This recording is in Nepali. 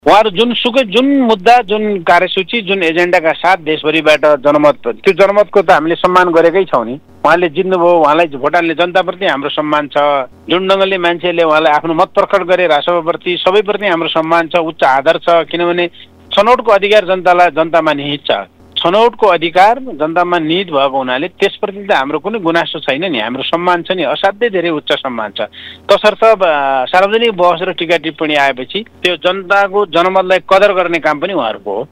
उहाँहरू जुन मुद्दा, जुन कार्यसूची, जुन एजेन्डाका साथ देशभरिबाट जनमत, त्यो जनमतको त हामीले सम्मान गरेकै छौँ नि। उहाँले जित्नुभयो, उहाँलाई भोट हाल्ने जनताप्रति हाम्रो सम्मान छ। जुन ढङ्गले मान्छेले उहाँलाई आफ्नो मत प्रकट गरे राष्ट्रप्रति, सबैप्रति हाम्रो सम्मान छ, उच्च आदर छ। किनभने छनौटको अधिकार जनतामा निहित छ। छनौटको अधिकार जनतामा निहित भएको हुनाले त्यसप्रति त हाम्रो कुनै गुनासो छैन नि, हाम्रो सम्मान छ नि, असाध्यै धेरै उच्च सम्मान छ। तसर्थ सार्वजनिक बहस र टीका टिप्पणी आएपछि त्यो जनताको जनमतलाई कदर गर्ने काम पनि उहाँहरूको हो।